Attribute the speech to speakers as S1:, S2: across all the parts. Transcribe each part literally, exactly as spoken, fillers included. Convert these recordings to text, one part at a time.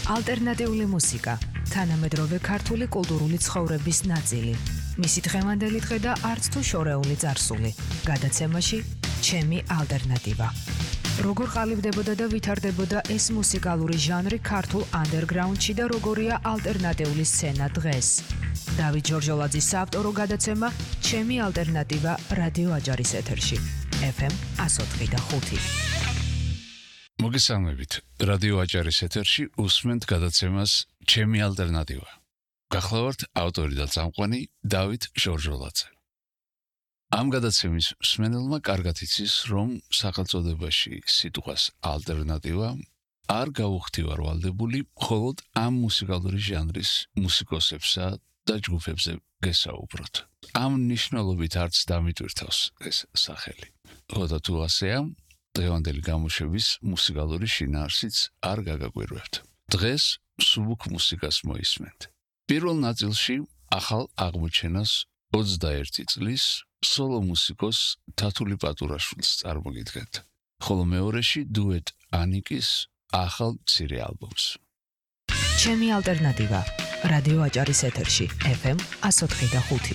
S1: ალტერნატიული მუსიკა, თანამედროვე ქართული კულტურული ცხოვრების ნაწილი. მისი დღევანდელი დღე და არც თუ შორეული წარსული. გადაცემაში ჩემი ალტერნატივა. როგორ ყალიბდებოდა და ვითარდებოდა ეს მუსიკალური ჟანრი ქართულ ანდერგრაუნდში და როგორია ალტერნატიული სცენა დღეს. დავით ჯორჯოლაძის საავტორო გადაცემა ჩემი ალტერნატივა რადიო აჯარის ეთერში. ეფ ემ εκατო ოთხი და ხუთი.
S2: მოგესალმებით. რადიო აჯარის ეთერში უსმენთ გადაცემას ჩემი ალტერნატივა. გახლავართ ავტორი და წამყვანი დავით ჯორჯოლაძე. ამ გადაცემის მსმენელმა კარგად იცის, რომ სახელწოდებაში სიტყვას ალტერნატივა არ გაუხდივარ ვალდებული მხოლოდ ამ მუსიკალური ჟანრის მუსიკოსებსა და ჯგუფებზე გესაუბროთ. ამ ნიშნულობით არც დამიტვირთავს ეს სახელი. ხოდა თუ ასეა, დღევანდელი გამოშვების მუსიკალური შინაარსიც არ გაგაკვირვებთ. დღეს სუბუქ მუსიკას მოისმენთ. პირველ ნაწილში ახალ აღმოჩენას ოცდაერთი წლის სოლო მუსიკოს თათული პატურაშვილს წარმოგიდგენთ. ხოლო მეორეში დუეტ ანიკის ახალ მცირე ალბომს.
S1: ჩემი ალტერნატივა რადიო აჯარის ეთერში ეფ ემ εκατო ოთხი და ხუთი.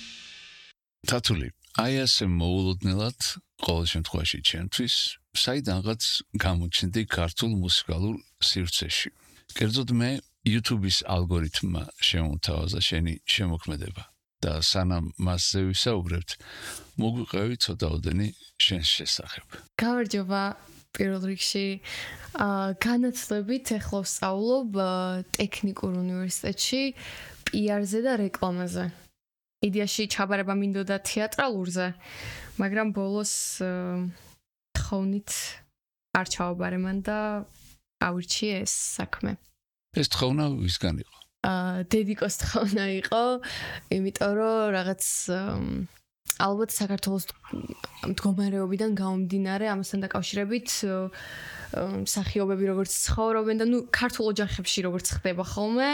S2: თათული, აი ასე მოულოდნელად ყოველ შემთხვევაში ჩემთვის საიდანღაც გამოჩნდი ქართულ მუსიკალურ სივრცეში. კერძოდ მე YouTube-ის ალგორითმმა შემომთავაზა შენი შემოქმედება და სანამ მასზე ვისაუბრებთ, მოგვიყევი ცოტაოდენი შენს შესახებ.
S3: გამარჯობა. პირველ რიგში განათლებით ეხლა ვსწავლობ ტექნიკურ უნივერსიტეტში პი არ-ზე და რეკლამაზე. იდეაში ჩაბარება მინდოდა თეატრალურზე, მაგრამ ბოლოს თხოვნით არ ჩავაბარე მან და ავირჩიე ეს საქმე.
S2: ეს თხოვნა ვისგან იყო?
S3: აა დედიკოს თხოვნა იყო, იმიტომ რომ რაღაც ალბათ საქართველოს მდგომარეობიდან გამომდინარე ამასთან დაკავშირებით მსახიობები როგორც ცხოვრობენ და ნუ ქართულ ოჯახებში როგორც ხდება ხოლმე,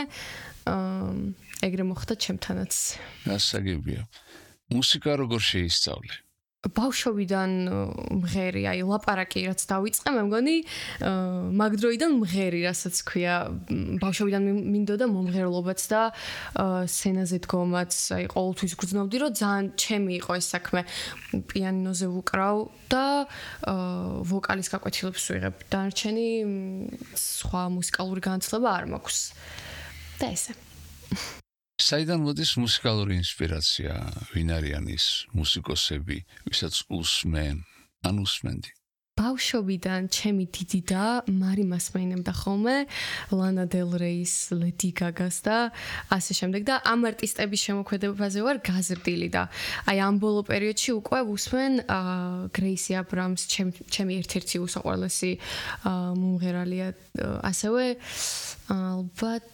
S3: ეგრე მოხდა ჩემთანაც.
S2: გასაგებია. მუსიკა როგორ შეისწავლე?
S3: ბავშვობიდან მღერი, აი ლაპარაკი რაც დავიწყე, მე მგონი მაგ დროიდან მღერი, რასაც ქვია, ბავშვობიდან მინდოდა მომღერლობაც და სცენაზე დგომაც, აი ყოველთვის გრძნობდი, რომ ძალიან ჩემი იყო ეს საქმე. პიანინოზე ვუკრავ და ვოკალის გაკვეთილებს ვიღებ. დანარჩენი სხვა მუსიკალური განათლება არ მაქვს. და ესე.
S2: საიდან მოდის მუსიკალური ინსპირაცია? ვინ არიან ის მუსიკოსები, ვისაც უსმენ, ან უსმენდი?
S3: ბავშვობიდან ჩემი დიდი და მარი მასმეინებდა ხოლმე ლანა დელ რეის, ლედი გაგას და ასე შემდეგ და ამ არტისტების შემოქმედებაზე ვარ გაზრდილი და აი ამ ბოლო პერიოდში უკვე უსმენ გრეისი აბრამს, ჩემი ერთ-ერთი უსაყვარლესი მომღერალია, ასევე ალბათ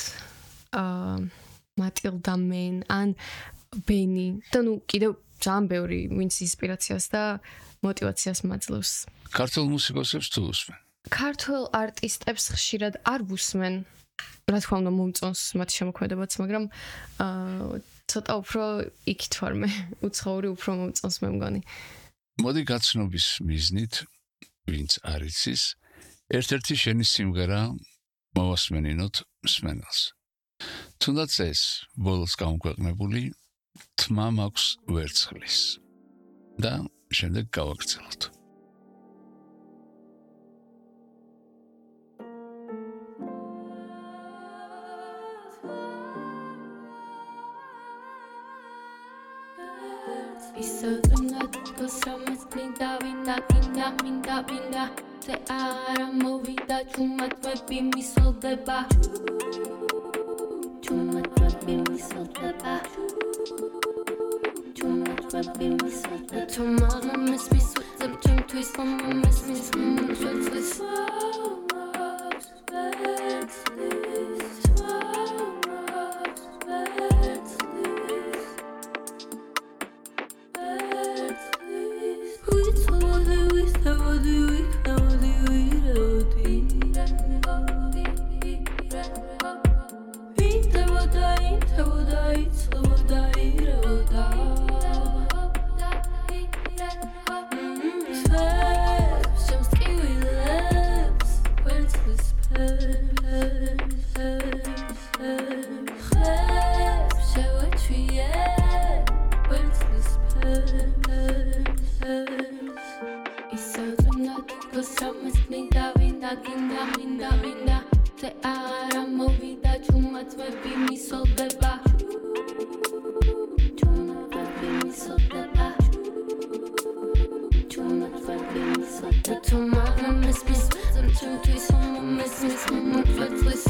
S3: მატილდა მენ ან ბენი და ნუ კიდევ ძალიან ბევრი ვინც ინსპირაციას და მოტივაციას მაძლევს.
S2: ქართულ მუსიკოსებს თუ უსმენ?
S3: ქართულ არტისტებს ხშირად არ ვუსმენ. რა თქმა უნდა მომწონს მათი შემოქმედებაც, მაგრამ ცოტა უფრო იქით ვარ მე, უცხოური უფრო მომწონს მე მგონი.
S2: მოდი გაცნობის მიზნით, ვინც არ იცის, ერთ-ერთი შენი სიმღერა მოვასმენინოთ მსმენელს. თუნდაც ეს ბოლოს გამოქვეყნებული თმა მაქვს ვერცხლის და შემდეგ გავაგრძელოთ.
S4: ისო თუნდაც გასამას მინდა ვინდა გინდა მინდა ვინდა ზე არა მოვიდა ჩუმად ვები მისოლდება Chuma trapi mi soltaba Chuma trapi mi soltaba Chuma mes mi soltaba Chum twist on my mes mi soltaba Chum twist Swebs, just kiwi lips, words whisper მინდა მინდა მინდა ზე არა მოვიდა ჩუმად ვები მისოლდება ჩუმად ვები მისოლდება ჩუმად ვები მისოლდება თუმცა მის მის ზამჩუთვის მის მის მომწვეც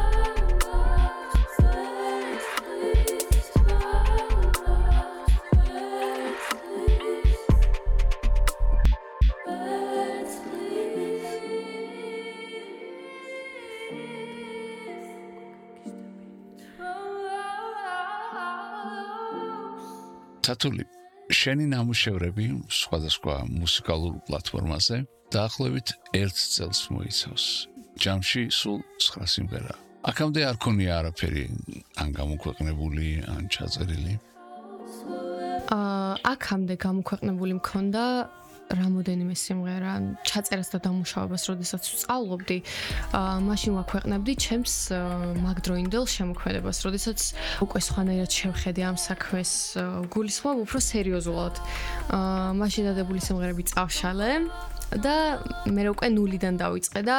S2: სათული შენი ნამუშევრები სხვადასხვა მუსიკალურ პლატფორმაზე დაახლოებით ერთ წელს მოიცავს. ჯამში სულ ცხრა სიმღერა. აქამდე არ ქონია არაფერი ან გამოქვეყნებული, ან ჩაწერილი.
S3: აა აქამდე გამოქვეყნებული მქონდა რამოდენიმე სიმღერა, ჩაწერას და დამუშავებას, როდესაც ვსწავლობდი, აა მაშინ ვაქვეყნებდი ჩემს მაგდროინდელ შემოქმედებას, როდესაც უკვე სხვანაირად შევხედე ამ საქმეს, გულისხმობ უფრო სერიოზულად. აა მაშინ დადებული სიმღერები წავშალე და მე უკვე ნულიდან დავიწყე და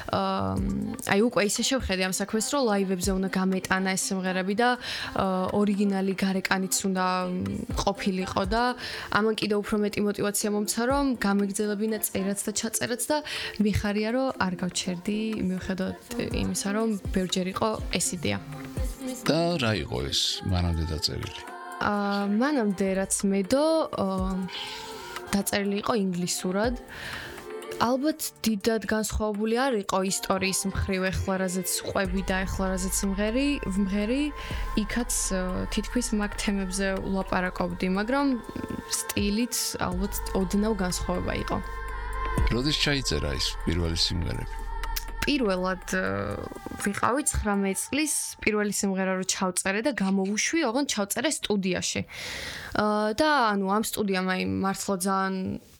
S3: აი უკვე ისე შევხედე ამ საქმეს, რომ ლაივებზე უნდა გამეტანა ეს სიმღერები და ორიგინალი გარეკანიც უნდა ყოფილიყო და ამან კიდევ უფრო მეტი мотиваცია მომცა, რომ გამეგრძელებინა წერაც და ჩაწერაც და მიხარია, რომ არ გავჩერდი მიუხედავად იმისა, რომ ბევრჯერ იყო ეს იდეა.
S2: და რა იყო ეს მანამდე დაწერილი?
S3: აა მანამდე რაც მედო დაწერილი იყო ინგლისურად. ალბათ დიდად განსხვავებული არ იყო ისტორიის მხრივ, ეხლა რაზეც ყვები და ეხლა რაზეც სიმღერი, ვმღერი, იქაც თითქმის მაგ თემებზე ვლაპარაკობდი, მაგრამ სტილით ალბათ ოდნავ განსხვავება იყო.
S2: როდის ჩაიწერა ეს პირველი სიმღერები?
S3: პირველად ვიყავი ცხრამეტ წლის პირველი სიმღერა რო ჩავწერე და გამოვუშვი, ოღონდ ჩავწერე სტუდიაში. და ანუ ამ სტუდიამ აი მართლა ძალიან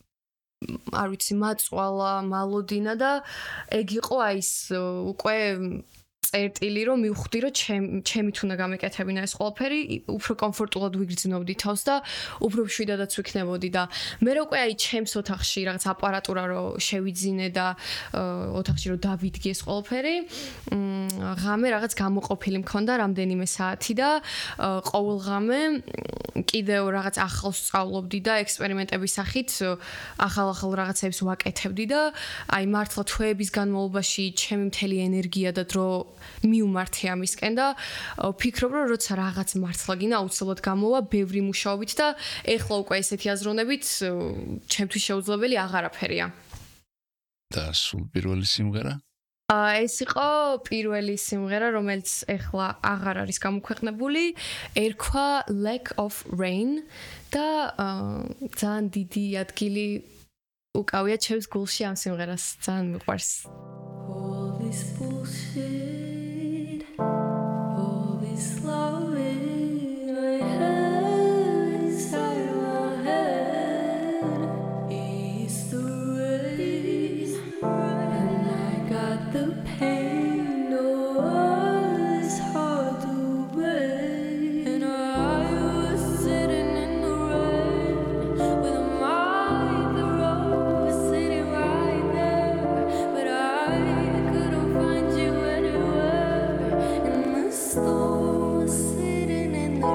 S3: არ ვიცი, მაწვალა, მალოდინა და ეგ იყო აი ეს უკვე წერტილი, რომ მივხვდი, რომ ჩემით უნდა გამეკეთებინა ეს ყველაფერი, უფრო კომფორტულად ვიგრძნობდი თავს და უფრო მშვიდადაც ვიქნებოდი და მე უკვე აი ჩემს ოთახში რაღაც აპარატურა რო შევიძინე და ოთახში რო დავიდგე ეს ყველაფერი, ღამე რაღაც გამოყოფილი მქონდა რამდენიმე საათი და ყოველ ღამე კიდევ რაღაც ახალს სწავლობდი და ექსპერიმენტების სახით ახალ-ახალ რაღაცებს ვაკეთებდი და აი მართლა თვეების განმავლობაში ჩემი მთელი ენერგია და დრო მიუმართე ამისკენ და ვფიქრობ, რომ როცა რაღაც მართლა გინდა აუცილებლად გამოვა ბევრი მუშაობით და ეხლა უკვე ესეთი აზროვნებით ჩემთვის შეუძლებელი აღარაფერია.
S2: და სულ პირველი სიმღერა?
S3: ეს იყო პირველი სიმღერა, რომელიც ეხლა აღარ არის გამოქვეყნებული, ერქვა Lack of Rain და ძალიან დიდი ადგილი უკავია ჩემს გულში ამ სიმღერას, ძალიან მიყვარს.
S4: All this bullshit, all this loving I had inside my head is the race, and I got the pain, oh, it's hard to bear, and I was sitting in the rain with my the road was sitting right there, but I couldn't find you anywhere, and the storm was sitting in the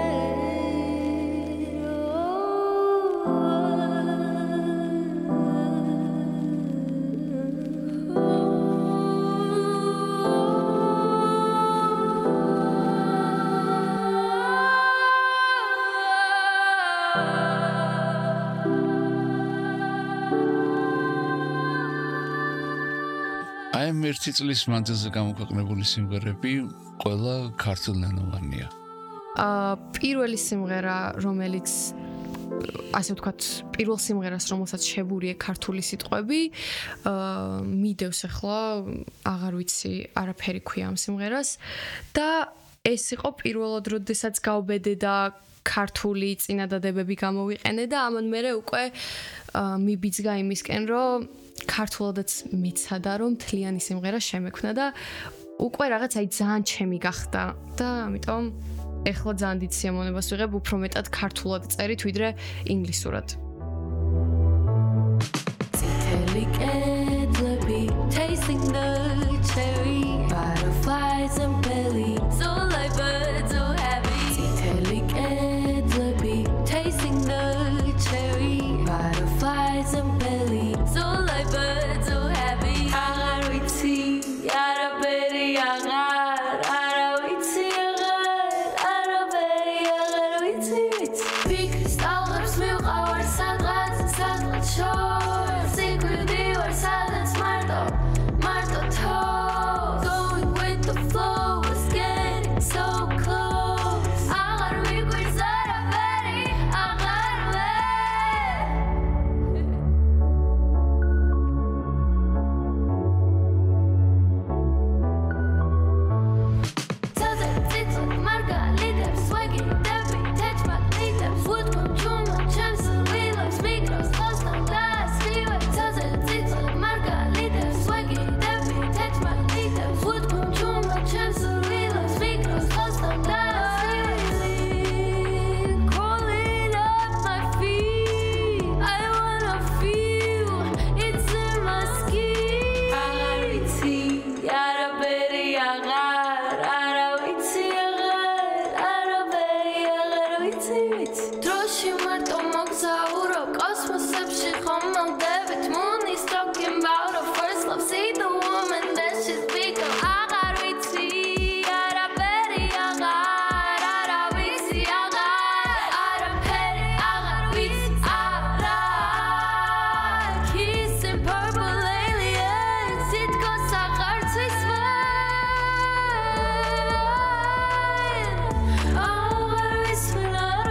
S4: rain.
S2: აი ამ ერთი წლის მანძილზე გამოქვეყნებული სიმღერები ყველა ქართულენოვანია.
S3: აა პირველი სიმღერა, რომელიც ასე ვთქვათ, პირველ სიმღერას, რომელსაც შებურიე ქართული სიტყვები, აა მიდევს ახლა, აღარ ვიცი, არაფერი ქვია ამ სიმღერას და ეს იყო პირველად, როდესაც გავბედე და ქართული წინადადებები გამოვიყენე და ამან მერე უკვე მიბიძგა იმისკენ, რომ ქართულადაც მეცადა, რომ მთლიანი სიმღერა შემექმნა და უკვე რაღაც აი ძალიან ჩემი გახდა და ამიტომ ეხლა ძალიან დიდ სიამოვნებას ვიღებ უფრო მეტად ქართულად წერით ვიდრე ინგლისურად.
S4: Tell it, let me taste tasting the cherry. Butterflies and belly, so light but so happy. Titanic and flippy, tasting the cherry. Butterflies and belly, so light but so happy. Agarwitsi, araberi, agar, arawitsi, agar, araberi, agarwitsi, witsi. Big crystal lips, milk hour, sadrat, sadrat, shore. Secret deal, sadrat, smarto, marto, toe. Going with the flow, was getting so close. Agar, we could start a very, agar, Droši marto mogzauro, kosmosepši homodebit. Moon is talking about her first love. See the woman that she's become. Agarwitsi, araberi, agar, arawitsi, agar, araberi, agarwitsi, agar. Kissing purple aliens, it goes agar to swine. Agarwitsi,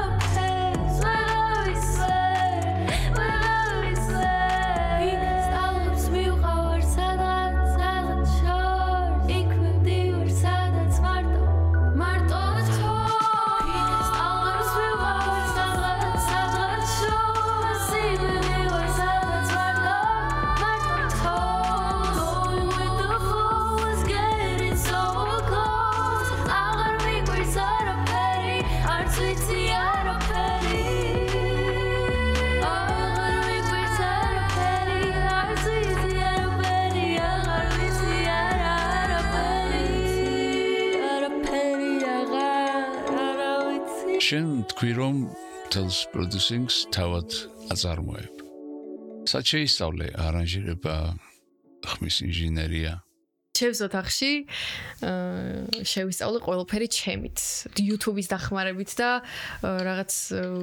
S2: შენ თქვი რომ თელს პროდიუსინგს თავად აწარმოებ. სად შეისწავლე არანჟირება, ხმის ინჟინერია?
S3: ჩემს ოთახში შევისწავლე ყველაფერი ჩემით, YouTube-ის დახმარებით და რაღაც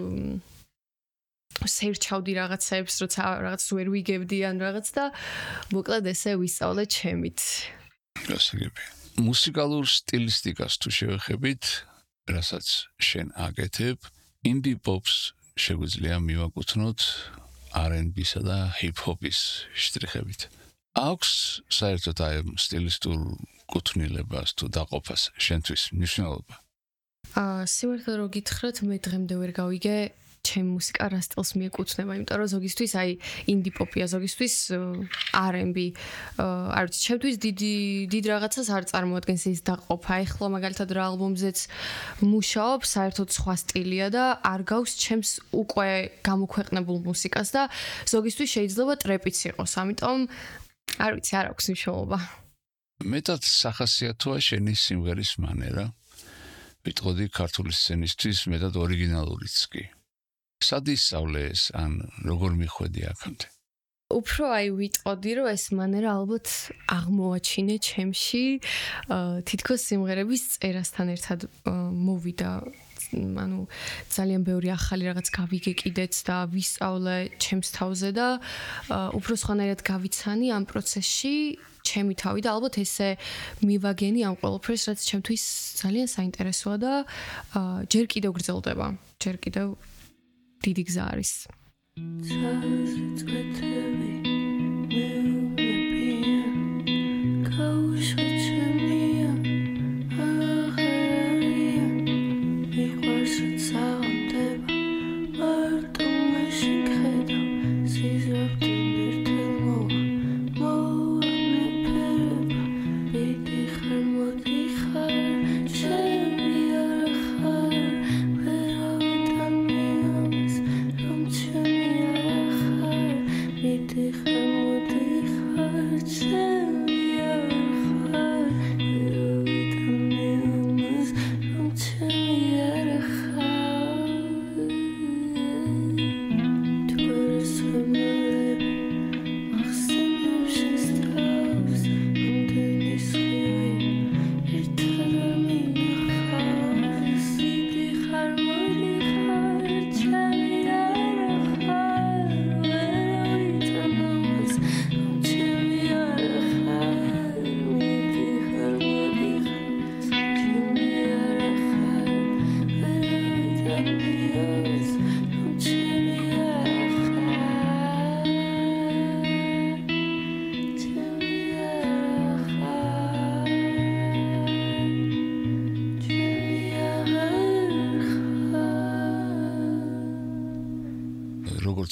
S3: სერჩავდი რაღაცებს, როცა რაღაც ვერ ვიგებდი ან რაღაც და მოკლედ ესე ვისწავლე ჩემით.
S2: გასაგები. მუსიკალურ სტილისტიკას თუ შევეხებით, რასაც შენ აკეთებ, ინდი პოპს შეგვიძლია მივაკუთვნოთ არ ენდ ბი-სა და ჰიპ-ჰოპის შტრიხებით. აქვს საერთოდ აი სტილისტურ კუთვნილებას თუ დაყოფას შენთვის მნიშვნელობა?
S3: აა სიმართლე რომ გითხრათ, მე დღემდე ვერ გავიგე ჩემ მუსიკა რა სტილს მიეკუთვნება, იმიტომ რომ ზოგისთვის აი ინდი პოპია, ზოგისთვის არ ენდ ბი. არ ვიცი, ჩემთვის დიდი დიდ რაღაცას არ წარმოადგენს ის დაყოფა. ეხლა მაგალითად რა ალბომზეც მუშაობ, საერთოდ სხვა სტილია და არ გავს ჩემს უკვე გამოქვეყნებულ მუსიკას და ზოგისთვის შეიძლება ტრეპიც იყოს, ამიტომ არ ვიცი, არ აქვს მნიშვნელობა.
S2: მეტად სახასიათოა შენი სიმღერის მანერა. ვიტყოდი ქართული სცენისთვის მეტად ორიგინალურიც კი. სად ისწავლე ეს, ან როგორ მიხვედი აქამდე?
S3: უფრო აი ვიტყოდი, რომ ეს მანერა ალბათ აღმოაჩინე ჩემში, თითქოს სიმღერების წერასთან ერთად მოვიდა. ანუ ძალიან ბევრი ახალი რაღაც გავიგე კიდეც და ვისწავლე ჩემს თავზე და უფრო სხვანაირად გავიცანი ამ პროცესში ჩემი თავი და ალბათ ესე მივაგენი ამ ყველაფერს, რაც ჩემთვის ძალიან საინტერესოა და ჯერ კიდევ გრძელდება. ჯერ კიდევ დიდი გზა არის.
S4: Ты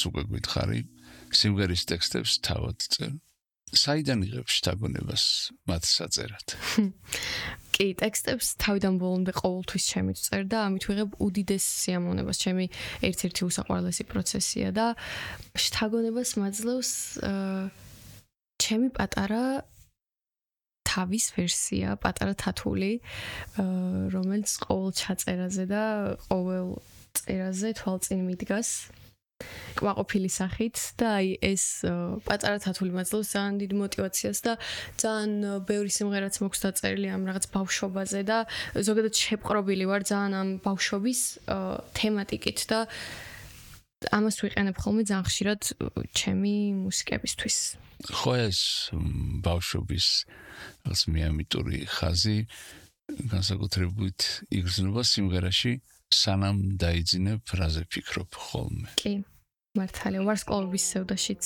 S2: უკვე გითხარი, სიმღერის ტექსტებს თავად წერ. საიდან იღებ შთაგონებას მათ საწერად?
S3: კი, ტექსტებს თავიდან ბოლომდე ყოველთვის ჩემი წერ და ამით ვიღებ უდიდეს სიამოვნებას. ჩემი ერთ-ერთი უსაყვარლესი პროცესია და შთაგონებას მაძლევს ჩემი პატარა თავის ვერსია, პატარა თათული, რომელიც ყოველ ჩაწერაზე და ყოველ წერაზე თვალწინ მიდგას. კვაყოფილი სახით და აი ეს პატარა თათული მაძლევს ძალიან დიდ мотивაციას და ძალიან ბევრი სიმღერაც მოქვს დაწერილი ამ რაღაც ბავშვობაზე და ზოგადად შეპყრობილი ვარ ძალიან ამ ბავშვობის თემატიკით და ამას ვიყენებ ხოლმე ძალიან ხშირად ჩემი მუსიკებისთვის.
S2: ხო ეს ბავშვობის რაღაც მიამიტური ხაზი განსაკუთრებით იგრძნობა სიმღერაში სანამ დაიძინებ ფრაზე ფიქრობ ხოლმე.
S3: კი, მართალია, ვარსკვლავების სევდაშიც.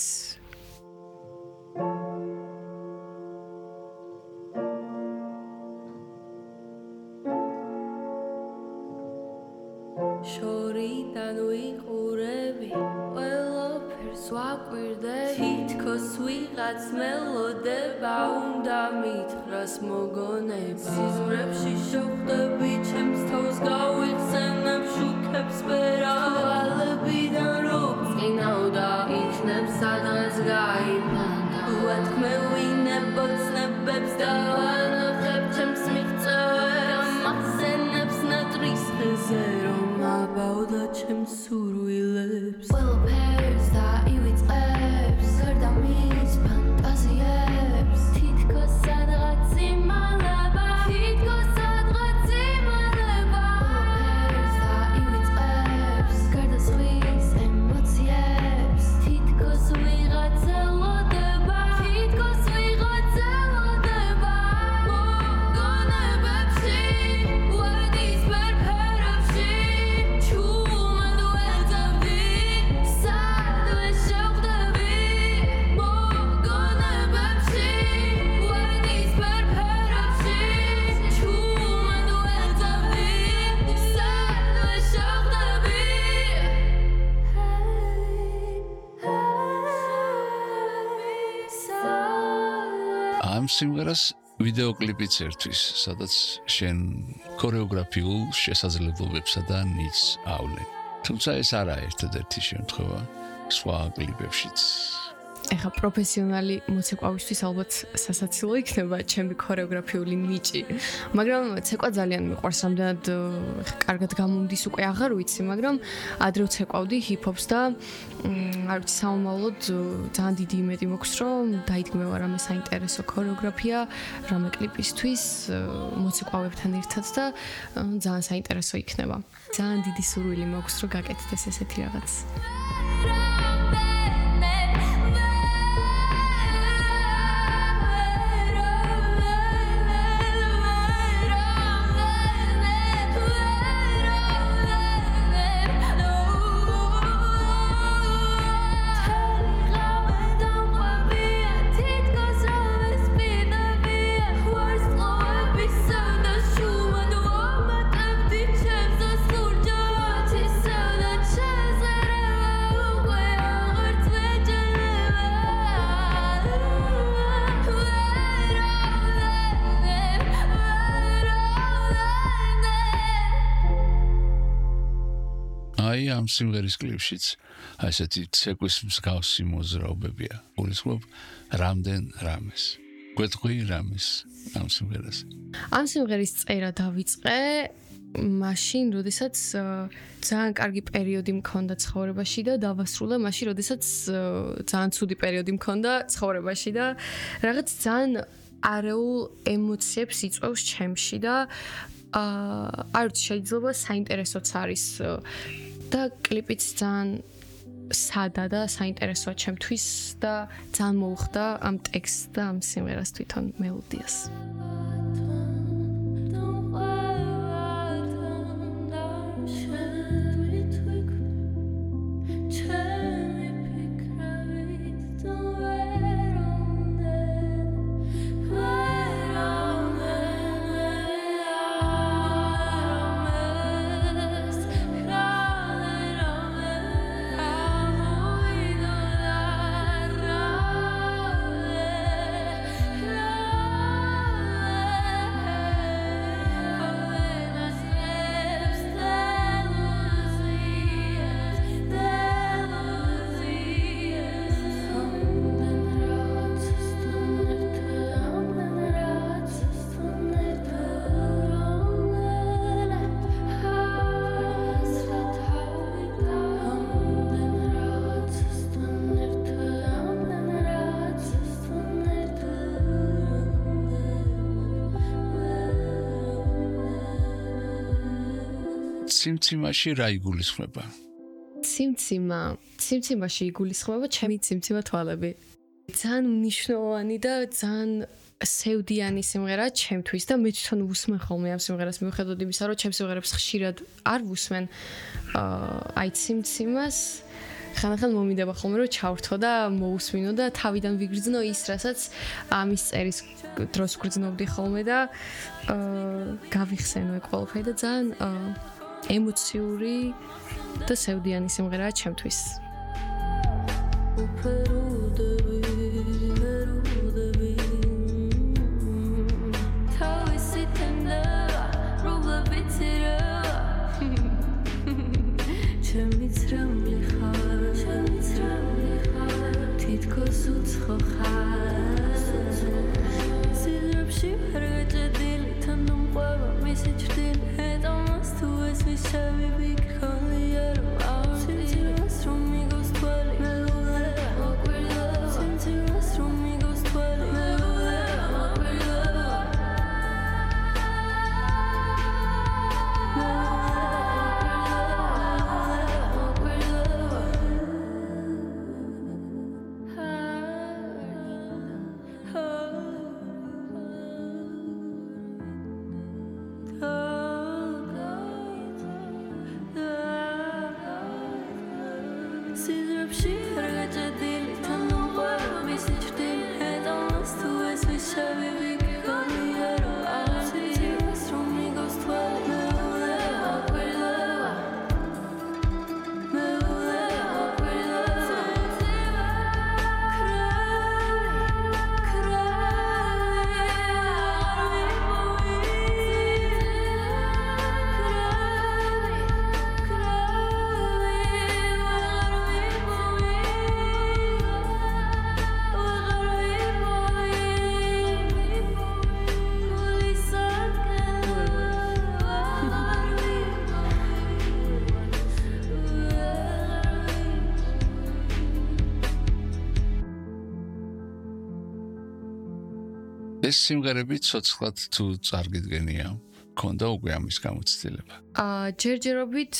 S4: შორიდან ვიყურები, ყველაფერს ვაკვირდები, თითქოს ვიღაც მელოდება უნდა მითხრას მოგონება. სიზმრებში შევხვდები, ჩემს თავს გავიხსენებ შუქებს ვერა. თვალებიდან რომ წინავდა, იქნებ სადღაც გაიფანტა. ვათქმევინებ ოცნებებს და ვანახებ ჩემს მიღწევებს. გამახსენებს ნატრის ხეზე რომ აბავდა ჩემს სურვილებს. ყველაფერს დაივიწყებს, გარდა მის ფანტაზიებს. თითქოს სადღაც იმალება, თითქოს სადღაც იმალება. ყველაფერს დაივიწყებს, გარდა ზღვის ემოციებს. თითქოს ვიღაც ელოდება, თითქოს ვიღაც ელოდება. მოგონებებში, ვარდის ფერფერებში, ჩუმად ვეძებდი, სადვე შევხვდები. მოგონებებში, ვარდის ფერფერებში, ჩუმად ვეძებდი, სადვე შევხვდები.
S2: ამ სიმღერას ვიდეოკლიპიც ერთვის, სადაც შენ ქორეოგრაფიულ შესაძლებლობებსა და ნიჭს ავლენ. თუმცა ეს არაა ერთადერთი შემთხვევა, სხვა კლიპებშიც.
S3: ეხა პროფესიონალი მოცეკვავისთვის ალბათ სასაცილო იქნება ჩემი ქორეოგრაფიული ნიჭი. მაგრამ ცეკვა ძალიან მიყვარს, რამდენად ეხა კარგად გამომდის უკვე აღარ ვიცი, მაგრამ ადრე ვცეკვავდი ჰიპ-ჰოპს და არ ვიცი სამომავლოდ ძალიან დიდი იმედი მაქვს, რომ დაიდგმევა რამე საინტერესო ქორეოგრაფია, რამე კლიპისთვის მოცეკვავებთან ერთად და ძალიან საინტერესო იქნება. ძალიან დიდი სურვილი მაქვს, რომ გაკეთდეს ესეთი რაღაც.
S2: აი ამ სიმღერის კლიპშიც აი ესეთი ცეკვის მსგავსი მოძრაობებია. გულისხმობ რამდენ რამეს. გვეტყვი რამეს ამ სიმღერას.
S3: ამ სიმღერის წერა დავიწყე მაშინ, როდესაც ძალიან კარგი პერიოდი მქონდა ცხოვრებაში და დავასრულე მაშინ, როდესაც ძალიან ცუდი პერიოდი მქონდა ცხოვრებაში და რაღაც ძალიან არეულ ემოციებს იწვევს ჩემში და აა არ ვიცი, შეიძლება საინტერესოც არის და კლიპიც ძალიან სადა და საინტერესოა ჩემთვის და ძალიან მოუხდა ამ ტექსტს და ამ სიმღერას თვითონ მელოდიას.
S2: ციმციმაში რა იგულისხმება?
S3: ციმციმა, ციმციმაში იგულისხმება ჩემი ციმციმა თვალები. ძალიან მნიშვნელოვანი და ძალიან სევდიანი სიმღერა ჩემთვის და მე თვითონ ვუსმენ ხოლმე ამ სიმღერას მიუხედავად იმისა, რომ ჩემს სიმღერებს ხშირად არ ვუსმენ. აი ციმციმას ხანდახან მომიდება ხოლმე რომ ჩავრთო და მოусმინო და თავიდან ვიგრძნო ის, რასაც ამის წერის დროს გრძნობდი ხოლმე და გავიხსენო ეგ ყველაფერი და ძალიან ემოციური და სევდიანი სიმღერაა ჩემთვის.
S2: ეს სიმღერები ცოცხლად თუ წარგიდგენია, ქონდა უკვე ამის გამოცდილება.
S3: აა ჯერჯერობით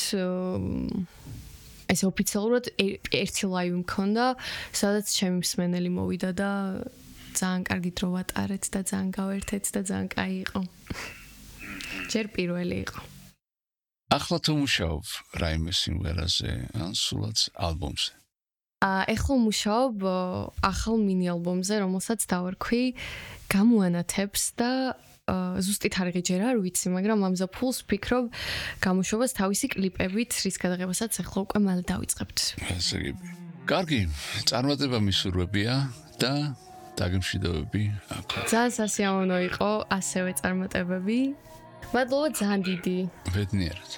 S3: ეს ოფიციალურად ერთი ლაივი მქონდა, სადაც ჩემი მსმენელი მოვიდა და ძალიან კარგი დრო ვატარეთ და ძალიან გავერთეთ და ძალიან კაი იყო. ჯერ პირველი იყო.
S2: ახლა თუ მუშაობ რაიმე სიმღერაზე, ან სულაც ალბომზე?
S3: აა ეხლა მუშაობ ახალ მინი ალბომზე, რომელსაც დავარქვი გამოანათებს და ზუსტით არ ღიჯერა, არ ვიცი, მაგრამ ამზაფულს ვფიქრობ გამოშვებას თავისი კლიპებით, რის გადაღებასაც ახლა უკვე მალე დავიწყებთ.
S2: ესე იგი. კარგი, წარმატება მისურვებია და დაგემშვიდობები აქ.
S3: ძალიან სასიამოვნო იყო ასევე წარმატებები. მადლობა ძალიან დიდი.
S2: ბედნიერად.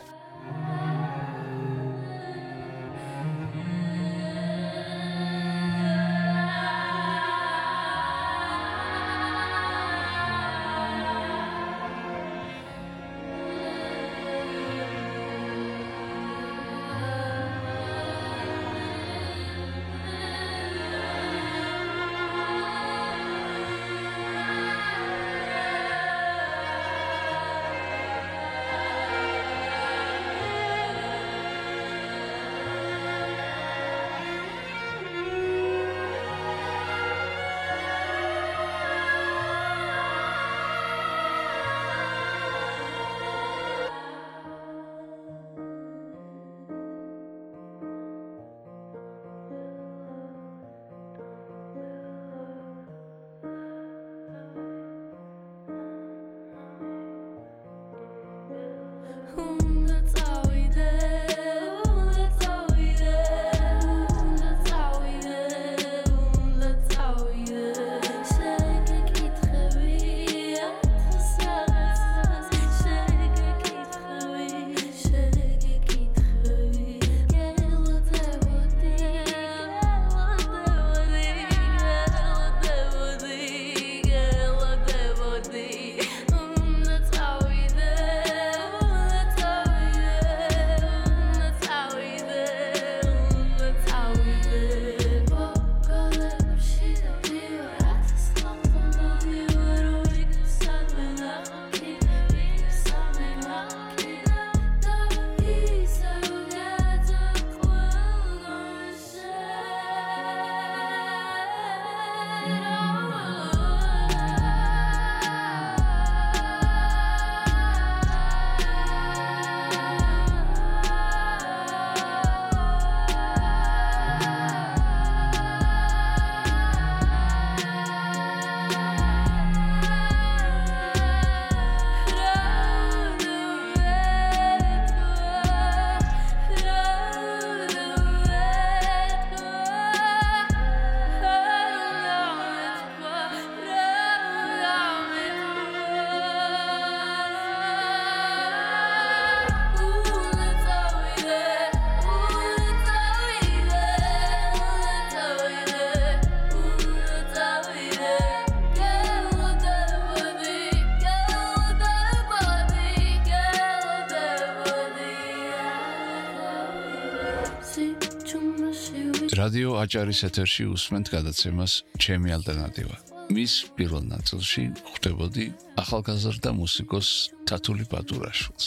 S2: რადიო აჭარის ეთერში უსმენთ გადაცემას ჩემი ალტერნატივა. მის პირველ ნაწილში ხვდებოდი ახალგაზრდა მუსიკოს თათული ბატურაშვილს.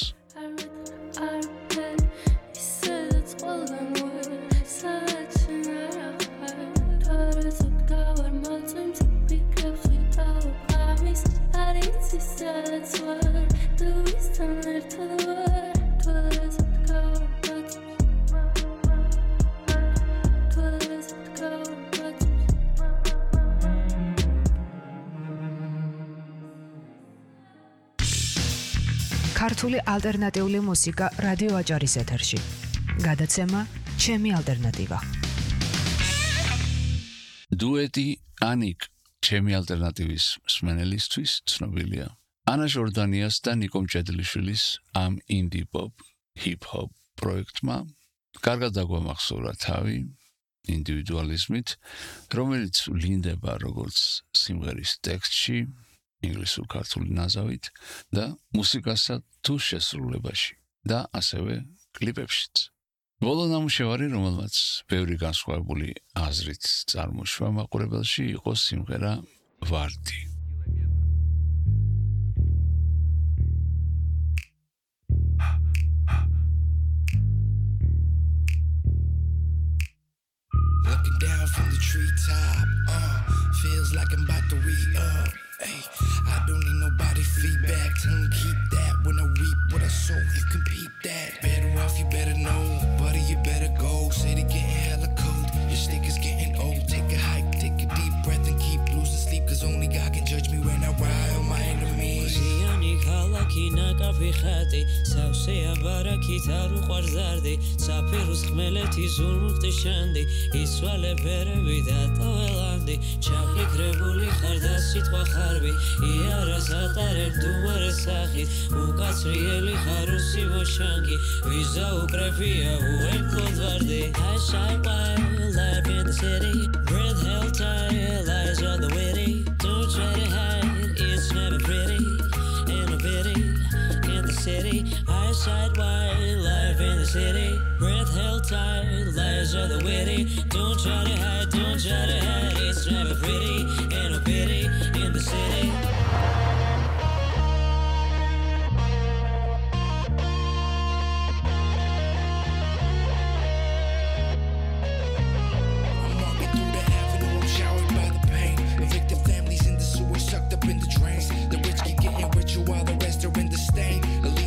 S1: ქართული ალტერნატიული მუსიკა რადიო აჭარის ეთერში. გადაცემა ჩემი ალტერნატივა.
S2: დუეტი ანიკ ჩემი ალტერნატივის მსმენელისთვის ცნობილია. ანა ჟორდანიას და ნიკო მჭედლიშვილის ამ ინდი პოპ ჰიპ ჰოპ პროექტმა კარგად დაგვამახსოვრა თავი ინდივიდუალიზმით, რომელიც ვლინდება როგორც სიმღერის ტექსტში, ინგლისურ ქართული ნაზავით და მუსიკასა თუ შესრულებაში და ასევე კლიპებშიც. ბოლო ნამუშევარი, რომელმაც ბევრი განსხვავებული აზრით წარმოშვა მაყურებელში, იყო სიმღერა ვარდი.
S5: Looking down from the treetop, uh, feels like I'm about to re-up. Hey, I don't need nobody feedback. Tell them keep that when I reap what I sow. You can peep that. Better off, you better know. Buddy, you better go. Say they getting hella cold. Your stick is getting old. Take a hike, take a deep breath and keep losing sleep. Cause only God can judge me when I ride on my enemies.
S6: Kina kafi khati sauseya baraki taru qarzardi saperus khmeleti zulmuqti shandi isvale berevi da tovelandi chaflikrebuli kharda sitqva kharbi iara satare dumare sakhit uqasrieli kharusi moshangi viza ukrefia uenkodvardi I shine while life in the city breath held tight lies on the witty don't try to hide it's never pretty city, eyesight wide, life in the city, breath held tight, lies are the witty, don't try to hide, don't try to hide, it's never pretty, ain't no pity in the city.
S5: I'm walking through the avenue, I'm showered by the pain, evicted families in the sewer, sucked up in the drains, the rich keep getting richer while the rest are in the stain.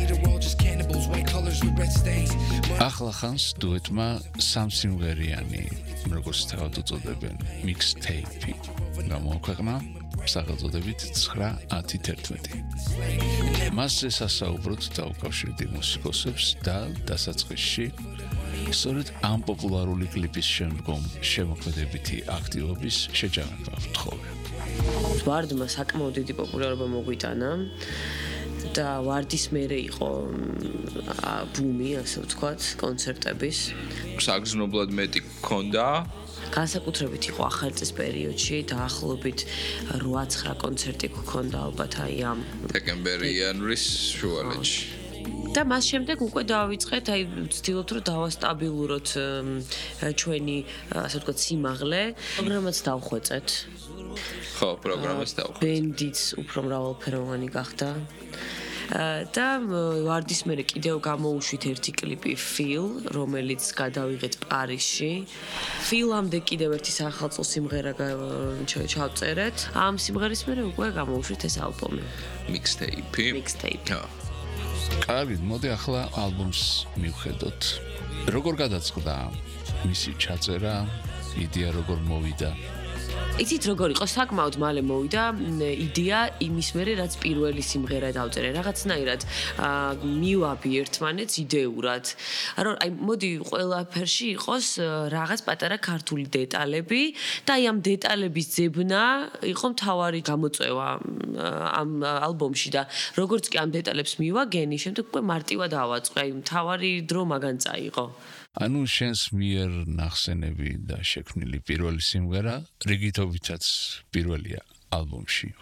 S2: ახლა ხანს დუეტმა სამსიმღერიანი, როგორც თავად უწოდებენ, mixtape გამოაქვეყნა სახელწოდებით ცხრა ათი თერთმეტი. მასზე სასაუბროდ დაუკავშირდი მუსიკოსებს და დასაწყისში სწორედ ამ პოპულარული კლიპის შემდგომ შემოქმედებითი აქტივობის შეჯამება ვთხოვე.
S7: ვარდმა საკმაოდ დიდი პოპულარობა მოგვიტანა. და ვარდის მერე იყო ბუმი, ასე ვთქვათ, კონცერტების.
S8: საგრძნობლად მეტი გქონდა.
S7: განსაკუთრებით იყო ახალწლის პერიოდში, დაახლოებით რვა ცხრა კონცერტი გქონდა ალბათ აი ამ
S8: დეკემბერ-იანვრის შუალედში.
S7: და მას შემდეგ უკვე დავიწყეთ, აი ვცდილობთ რომ დავასტაბილუროთ ჩვენი, ასე ვთქვათ, სიმაღლე, პროგრამაც დავხვეწეთ.
S8: ხო, პროგრამას დავხვეწეთ.
S7: ბენდიც უფრო მრავალფეროვანი გახდა. და ვარდის მერე კიდევ გამოუშვით ერთი კლიპი Feel, რომელიც გადავიღეთ პარიზში. Feel-ამდე კიდევ ერთი სახალხო სიმღერა ჩავწერეთ. ამ სიმღერის მერე უკვე გამოუშვით ეს ალბომი.
S8: Mixtape.
S7: Mixtape.
S2: კარგი, მოდი ახლა ალბომს მივხედოთ. როგორ გადაწყდა მისი ჩაწერა, იდეა როგორ მოვიდა?
S7: იცით როგორ იყო, საკმაოდ მალე მოვიდა იდეა იმის მერე, რაც პირველი სიმღერა დავწერე. რაღაცნაირად მივაბი ერთმანეთს იდეურად. რომ აი მოდი ყველაფერში იყოს რაღაც პატარა ქართული დეტალები და აი ამ დეტალების ძებნა იყო მთავარი გამოწვევა ამ ალბომში და როგორც კი ამ დეტალებს მივაგენი, შემდეგ უკვე მარტივად ავაწყე. აი მთავარი დრო მაგან წაიღო.
S2: ანუ შენს მიერ ნახსენები და შექმნილი პირველი სიმღერა რიგითობითაც პირველია ალბომში, ხო?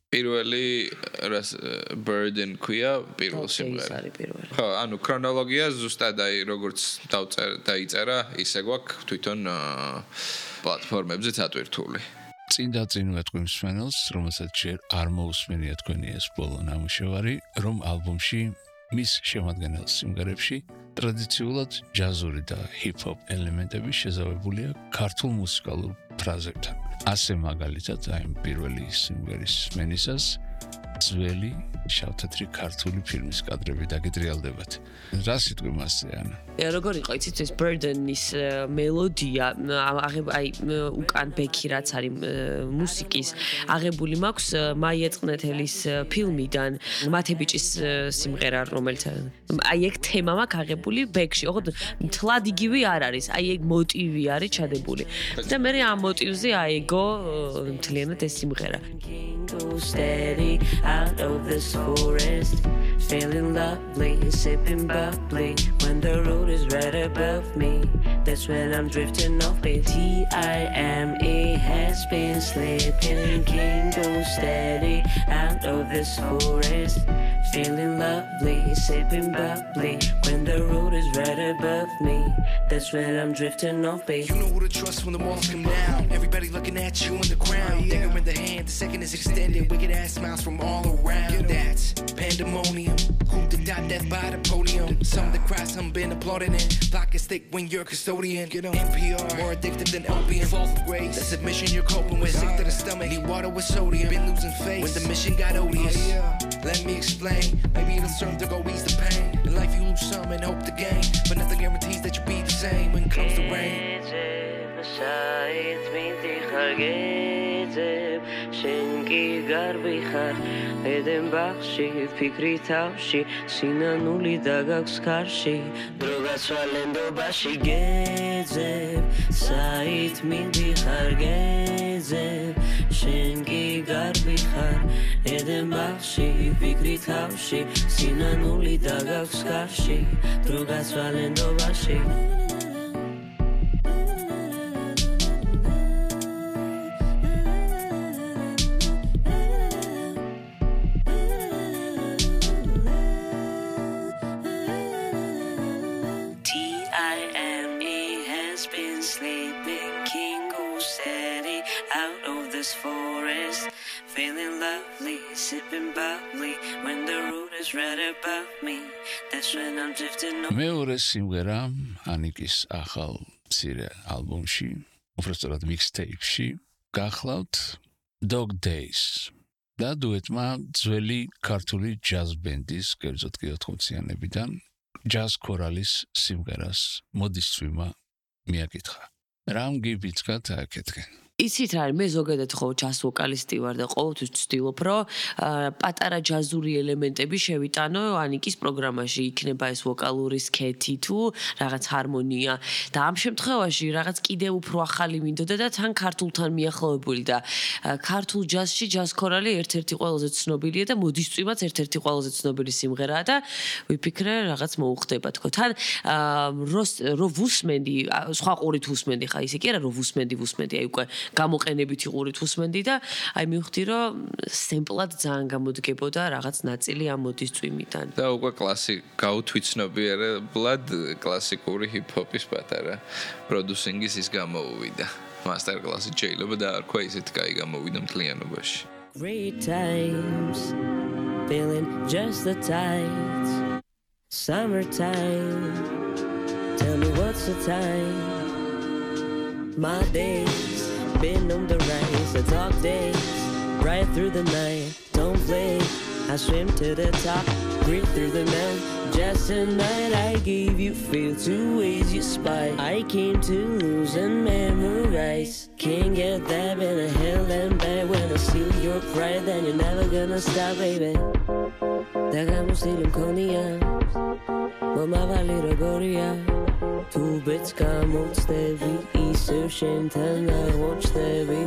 S8: პირველი რას burden ქვია პირველ სიმღერა. ხო, ანუ ქრონოლოგია ზუსტად აი როგორც დაიწერა, ისე გვაქვს თვითონ პლატფორმებზე წატვირთული.
S2: წინ და წინ ვეთქვი მსმენელს, რომელსაც ჯერ არ მოусმენია თქვენი ეს ბოლო ნამუშევარი, რომ ალბომში მის შემადგენელ სიმღერებში ტრადიციულად ჯაზური და ჰიპ-ჰოპ ელემენტები შეზავებულია ქართულ მუსიკალურ ფრაზებთან. ასე მაგალითად, აი პირველი სიმღერის სმენისას ძველი შავთეთრი ქართული ფილმის კადრები დაგეტრიალდებათ. რა სიტყვი მასზე ანა?
S7: როგორ იყო იცით ეს burden-ის მელოდია, აი უკან ბექი რაც არის მუსიკის აღებული მაქვს მაია წყნეთელის ფილმიდან მათებიჭის სიმღერა რომელიც აი ეგ თემა მაქვს აღებული ბექში, ოღონდ თლად იგივე არ არის, აი ეგ მოტივი არის ჩადებული. და მე ამ მოტივზე აიგო მთლიანად ეს სიმღერა.
S6: Steady out of this forest, feeling lovely, sipping bubbly. When the road is right above me, that's when I'm drifting off. T I M E has been sleeping. King go steady out of this forest, feeling lovely, sipping bubbly. When the road is right above me, that's when I'm drifting off.
S5: You know who to trust when the walls come down. Everybody looking at you in the crown. Finger in the hand, the second is extended. Wicked ass smiles from all around. That's pandemonium. Who to dot death by the podium. Some that cry, some been applauding it. Pockets thick when you're custodian. Get on N P R, more addictive than opium. False grace, that's admission you're coping with. Sick to the stomach, need water with sodium. Been losing face when the mission got odious. Oh, yeah. Let me explain. Maybe it'll serve to go ease the pain. In life you lose some and hope to gain, but nothing guarantees that you'll be the same when it comes to rain.
S6: შენკი გარბი ხარ ედენ ბაღში ფიქრი თავში სინანული დაგაქვს ხარში დროგაცვალენდობაში გეძებ საით მიდიხარ გეძებ შენკი გარბი ხარ ედენ ბაღში ფიქრი თავში სინანული დაგაქვს ხარში დროგაცვალენდობაში feeling lovely, sipping bubbly. When the road is right above me, that's when I'm drifting on.
S2: მეორე სიმღერა ანიკის ახალ მცირე ალბომში, უბრალოდ mixtape-ში, გახლავთ Dog Days. და დუეტმა ძველი ქართული ჯაზ ბენდის, კერძოდ კი ოთხმოციანებიდან, ჯაზ ქორალის სიმღერას მოდის წვიმა მიაკითხა. რამ გიბიძგათ აქეთკენ?
S7: იცით რა არის მე ზოგადად ხო ჯაზ ვოკალისტი ვარ და ყოველთვის ვცდილობ რომ პატარა ჯაზური ელემენტები შევიტანო ანიკის პროგრამაში იქნება ეს ვოკალური სკეთი თუ რაღაც ჰარმონია და ამ შემთხვევაში რაღაც კიდევ უფრო ახალი მინდოდა და თან ქართულთან მიახლოვებული და ქართულ ჯაზში ჯაზ ქორალი ერთ-ერთი ყველაზე ცნობილია და მოდის წვიმაც ერთ-ერთი ყველაზე ცნობილი სიმღერაა და ვიფიქრე რაღაც მოუხდება თქო თან რო ვუსმენდი სხვა ყურით ვუსმენდი ხა ისე კი არა რო ვუსმენდი ვუსმენდი აი უკვე გამოყენებითი ყურით ვუსმენდი და აი მივხვდი რომ სემპლად ძალიან გამოდგებოდა რაღაც ნაწილი ამ მოდის წვიმიდან.
S8: და უკვე კლასი გაუთვითცნობიერებლად კლასიკური ჰიპ-ჰოპის პატარა პროდიუსინგის ის გამოუვიდა. მასტერ კლასი შეიძლება დაარქვა ისეთ კაი გამოვიდა მთლიანობაში.
S6: Great times feeling just the tides summertime tell me what's the time my days been on the rise, the dark days, right through the night, don't play, I swim to the top, breathe through the night, just tonight I gave you feel two ways you spy, I came to lose and memorize, can't get that in a hell and back, when I see your pride, then you're never gonna stop, baby, dagamos stilim konia, mama vali rogoria, tu bits გამოცდები ისევ შენთან აღმოჩნდები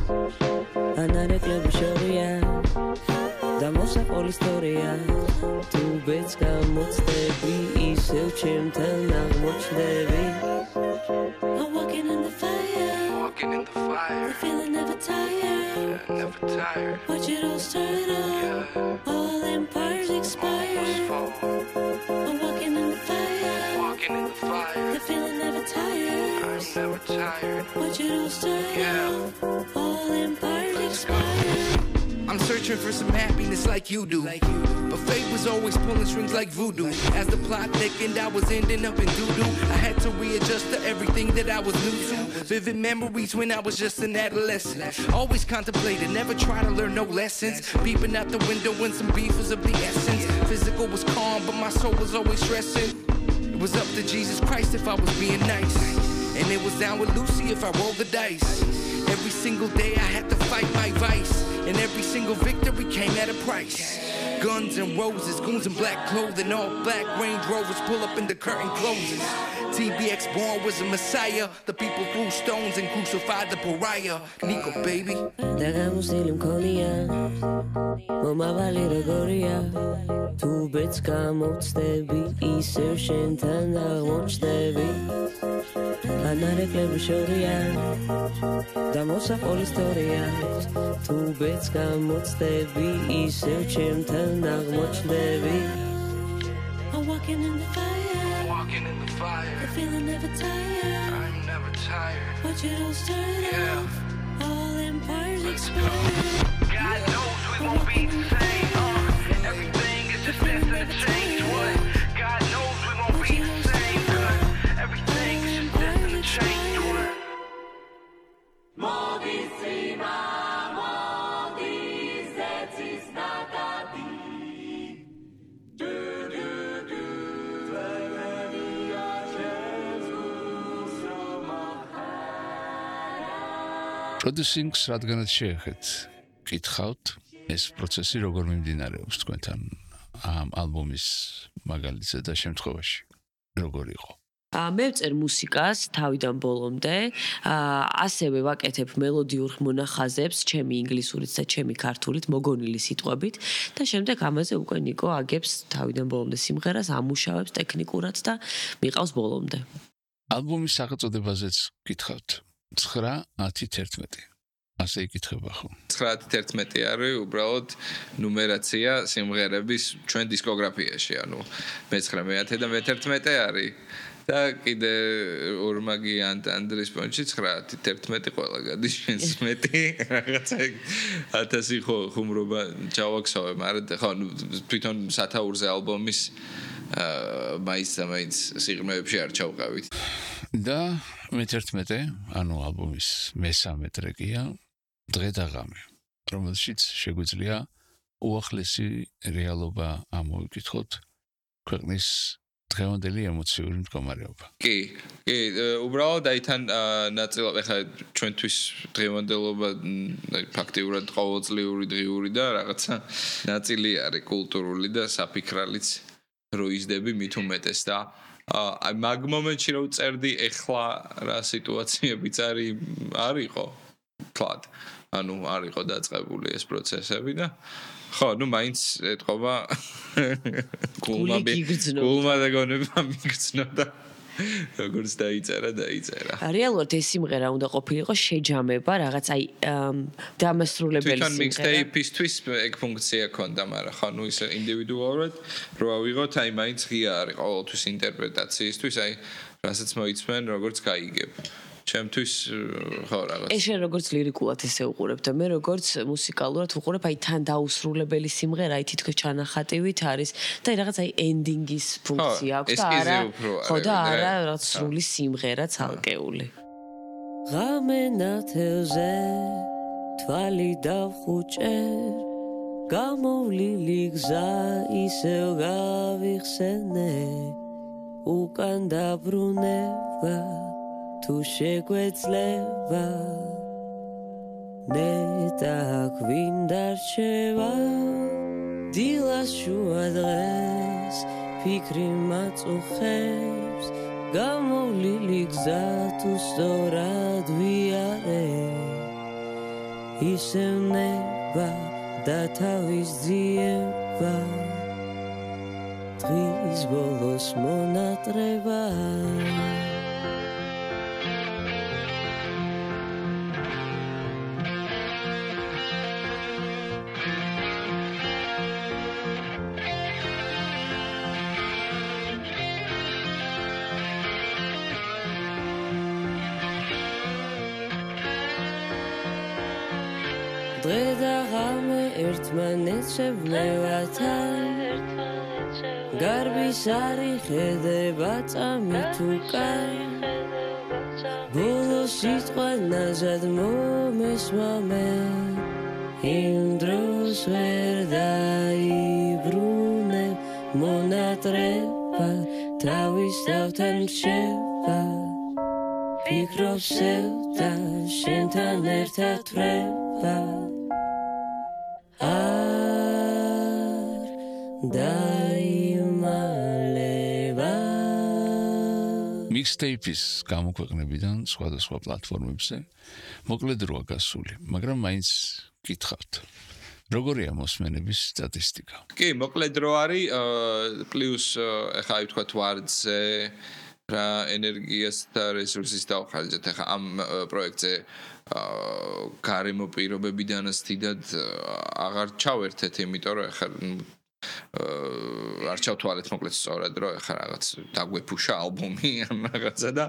S6: ანარე კლუბი შორია და მოსაყოლ ისტორია tu bits გამოცდები ისევ შენთან აღმოჩნდები I'm walking in the fire
S5: Walking in the fire.
S4: The feeling never tired.
S5: Yeah, never tired.
S4: Watch it all start up.
S5: Yeah.
S4: All empires expire.
S5: Almost fall.
S4: I'm walking in the fire.
S5: Walking in the fire.
S4: The feeling never tired.
S5: I'm never tired.
S4: Watch it all start
S5: Yeah.
S4: up. All empires expire.
S5: I'm searching for some happiness like you do. But fate was always pulling strings like voodoo. As the plot thickened, I was ending up in doo-doo. I had to readjust to everything that I was new to. Vivid memories when I was just an adolescent. Always contemplated, never try to learn no lessons. Peeping out the window when some beef was of the essence. Physical was calm, but my soul was always stressing. It was up to Jesus Christ if I was being nice. And it was down with Lucy if I rolled the dice. Every single day I had to fight my vice. And every single victory came at a price. Guns and roses, goons in black clothing, all black Range Rovers pull up and the curtain closes. T B X born was a messiah. The people threw stones and crucified the pariah. Nico, baby.
S6: მომავალი როგორია თუ ბეც გამოცდები ისევ შენთან აღმოჩნდები ანარეკლები შორია და მოსაყოლ ისტორია თუ ბეც გამოცდები ისევ ჩემთან აღმოჩნდები
S4: I'm walking in the fire.
S5: Walking in the fire.
S4: The feeling never tired.
S5: I'm never tired.
S4: Watch it all start
S5: Yeah.
S4: up. All empires
S5: Let's go.
S4: expire.
S5: God knows we won't be the same. Uh, everything is just destined to change. What? God knows we won't be the same. Cause everything is just destined to change. What?
S2: პროდიუსინგს რადგანაც შეეხეთ გითხავთ ეს პროცესი როგორ მიმდინარეობს თქვენთან ამ ალბომის მაგალითზე და შემთხვევაში როგორ იყო
S7: ა მე ვწერ მუსიკას თავიდან ბოლომდე ასევე ვაკეთებ მელოდიურ მონახაზებს ჩემი ინგლისურით და ჩემი ქართულით მოგონილი სიტყვებით და შემდეგ ამაზე უკვე ნიკო აგებს თავიდან ბოლომდე სიმღერას ამუშავებს ტექნიკურად და მიყავს ბოლომდე
S2: ალბომის სახელწოდებაზეც გითხავთ ცხრა ათი თერთმეტი ასე იკითხება ხო
S8: ცხრა ათი თერთმეტი არის უბრალოდ ნუმერაცია სიმღერების ჩვენ დისკოგრაფიაში ანუ მეცხრე მეათე და მეთერთმეტე არის და კიდე ორმაგი ანდრის პონჩი ცხრა ათი თერთმეტი ყველა გადის შენს მეტი რაღაცა ათასი ხო ხუმრობა ჩავაქსავე მაგრამ ხო თვითონ სათაურზე ალბომის მაინც და მაინც სიღრმეებში არ ჩავყავით
S2: და მეთერთმეტე ანუ ალბომის მესამე ტრეკია დღე და ღამე რომელშიც შეგვიძლია უახლესი რეალობა ამოვიკითხოთ ქვეყნის დღევანდელი ემოციური მდგომარეობა.
S8: კი, კი, უბრალოდ აი თან ნაწილობ ახლა ჩვენთვის დღევანდელობა ფაქტიურად ყოველწლიური დღიური და რაღაცა ნაწილი არის კულტურული და საფიქრალიც რო იზდები მით უმეტეს და აი მაგ მომენტში რო წერდი ეხლა რა სიტუაციებიც არის არისო კლად ანუ არისო დაწყებული ეს პროცესები და ხო, ნუ მაინც ეთყობა გულმა გულმა და გონება მიგრძნოდა როგორც დაიწერა დაიწერა
S7: რეალურად ეს სიმღერა უნდა ყოფილიყო შეჯამება რაღაც აი დამასრულებელი სიმღერა
S8: თვითონ mixtape-ისთვის ეგ ფუნქცია ქონდა მაგრამ ხო ნუ ისე ინდივიდუალურად რო ავიღოთ აი მაინც ღია არის ყოველთვის ინტერპრეტაციისთვის აი რასაც მოიცმენ როგორც გაიგებ ჩემთვის ხო რაღაც
S7: ეს შენ როგორც ლირიკულად ესე უყურებ და მე როგორც მუსიკალურად უყურებ აი თან დაუსრულებელი სიმღერა აი თითქოს ჩანახატივით არის და აი რაღაც აი ენდინგის ფუნქცია აქვს და არა ხო და არა რაღაც სრული სიმღერა ცალკეული
S6: ღამე ნათელზე თვალი დავხუჭერ გამოვლილი გზა ისევ გავიხსენე უკან დაბრუნება თუ შეგვეძლება ნეტა გვინდა რჩევა დილას შუა დღეს ფიქრი მაწუხებს გამოვლილი გზა თუ სწორად ვიარე ისევ ნება და თავის ძიება დღის ბოლოს მონატრება დღე და ღამე ერთმანეთს შევმევათან გარბის არი ხედება წამით უკან ბოლოს სიტყვა ნაზად მომესმა მე იმ დროს ვერ დაიბრუნე მონატრება თავის თავთან რჩება ფიქრობს და შენთან ერთად ვრება არ დაიმალება
S2: mixtape-ის გამოქვეყნებიდან სხვადასხვა პლატფორმებზე მოკლედ როა გასული, მაგრამ მაინც გითხავთ. როგორია მოსმენების სტატისტიკა?
S8: კი, მოკლედ რო არის, პლუს ეხლა აი თქვა ვარდზე რა ენერგიას და რესურსის დავხარჯეთ ახლა ამ პროექტზე გარემო პირობებიდანაც დიდად აღარ ჩავერთეთ, იმიტომ რომ ახლა არ ჩავთვალეთ მოკლედ სწორად რომ ახლა რაღაც დაგვეფუშა ალბომი ან რაღაცა და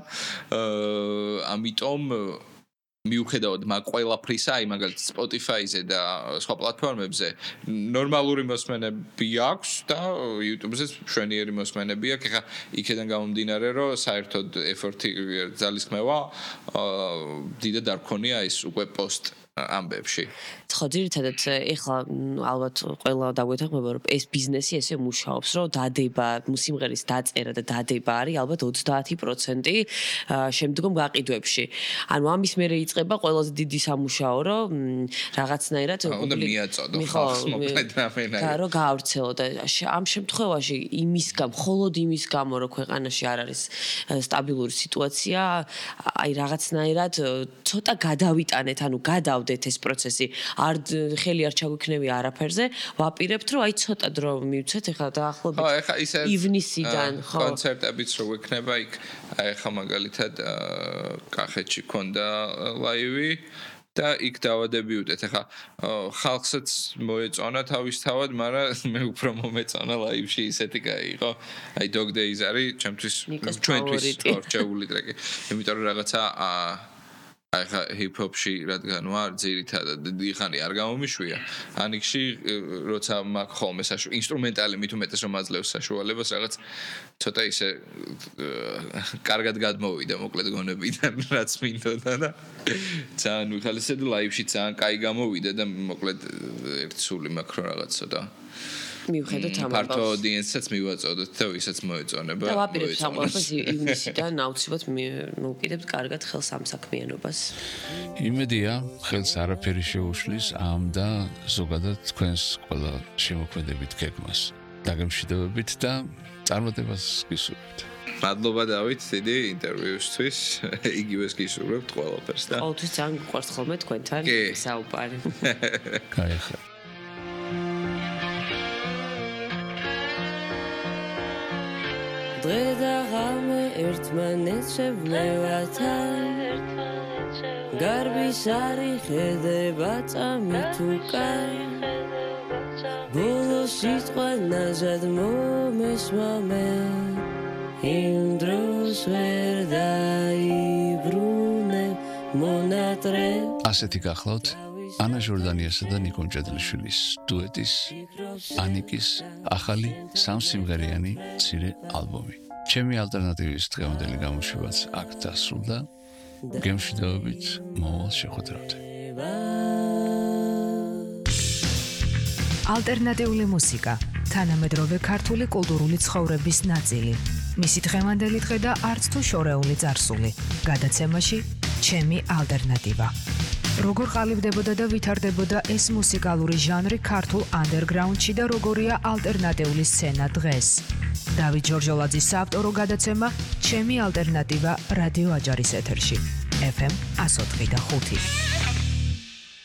S8: ამიტომ მიუხედავად მაგ ყველაფრისა, აი მაგალითად Spotify-ზე და სხვა პლატფორმებზე ნორმალური მოსმენები აქვს და YouTube-ზე მშვენიერი მოსმენები აქვს. ეხლა იქიდან გამომდინარე, რომ საერთოდ effort-ი ძალისხმევა დიდად არ ქონია ის უკვე post ამბებში.
S7: ხო, ძირითადად ეხლა ალბათ ყველა დაგვეთანხმება, რომ ეს ბიზნესი ესე მუშაობს, რომ დადება, სიმღერის დაწერა და დადება არის ალბათ ოცდაათი პროცენტი შემდგომ გაყიდვებში. ანუ ამის მერე იწყება ყველაზე დიდი სამუშაო, რომ რაღაცნაირად
S8: უნდა მიაწოდო ხალხს მოკლედ რამენაირად.
S7: და რომ გაავრცელო და ამ შემთხვევაში იმის გამო, მხოლოდ იმის გამო, რომ ქვეყანაში არ არის სტაბილური სიტუაცია, აი რაღაცნაირად ცოტა გადავიტანეთ, ანუ გადავდეთ ეს პროცესი. არ ხელი არ ჩაგვიქნევია არაფერზე, ვაპირებთ რომ აი ცოტა დრო მივცეთ ეხლა დაახლოებით ივნისიდან, ხო.
S8: კონცერტებიც რო გვექნება იქ, აი ეხლა მაგალითად კახეთში ქონდა ლაივი და იქ დავადებიუტეთ. ეხლა ხალხსაც მოეწონა თავისთავად, მაგრამ მე უფრო მომეწონა ლაივში ისეთი კაი იყო. აი Dog Days არის ჩემთვის ჩვენთვის რჩეული ტრეკი. იმიტომ რომ რაღაცა ახლა ჰიპ-ჰოპში რადგან ვარ ძირითადად დიხანი არ გამომიშვია. ანიქში როცა მაგ ხოლმე საშუალო ინსტრუმენტალი მით უმეტეს რომ აძლევს საშუალებას რაღაც ცოტა ისე კარგად გადმოვიდა მოკლედ გონებიდან რაც მინდოდა და ძალიან ვიხალისე და ლაივში ძალიან კაი გამოვიდა და მოკლედ ერთ სული მაქვს რომ რაღაც ცოტა
S7: მიუხედავად ამბავს.
S8: ფართო audience-ს მივაწოდოთ და ვისაც მოეწონება.
S7: და ვაპირებთ ამ ყველაფერს ივნისიდან აუცილებლად მოვუკიდებთ კარგად ხელს ამ საქმიანობას.
S2: იმედია, ხელს არაფერი შეუშლის ამ და ზოგადად თქვენს ყველა შემოქმედებით გეგმას. დაგემშვიდობებით და წარმატებას გისურვებთ.
S8: მადლობა დავით, დიდი ინტერვიუსთვის. იგივეს გისურვებთ ყველაფერს და
S7: ყოველთვის ძალიან გიყვარს ხოლმე თქვენთან საუბარი.
S2: კაიხა.
S6: დღე და ღამე ერთმანეთს შევმევათან გარბის არი ხედება წამით უკან ბოლოს სიტყვა ნაზად მომესმა მე იმ დროს ვერ დაიბრუნე მონატრება
S2: ასეთი გახლავთ ანა ჟორდანიასა და ნიკო მჭედლიშვილის დუეტის ანიკის ახალი სამსიმღერიანი მცირე ალბომი. ჩემი ალტერნატივის დღევანდელი გამოშვებაც აქ დასრულდა. გემშვიდობებით მოვალ შეხვედრამდე.
S1: ალტერნატიული მუსიკა, თანამედროვე ქართული კულტურული ცხოვრების ნაწილი. მისი დღევანდელი დღე და არც თუ შორეული წარსული. გადაცემაში ჩემი ალტერნატივა. როგორ ყალიბდებოდა და ვითარდებოდა ეს მუსიკალური ჟანრი ქართულ ანდერგრაუნდში და როგორია ალტერნატიული სცენა დღეს. დავით ჯორჯოლაძის საავტორო გადაცემა ჩემი ალტერნატივა რადიო აჯარის ეთერში. ეფ ემ one oh four და five.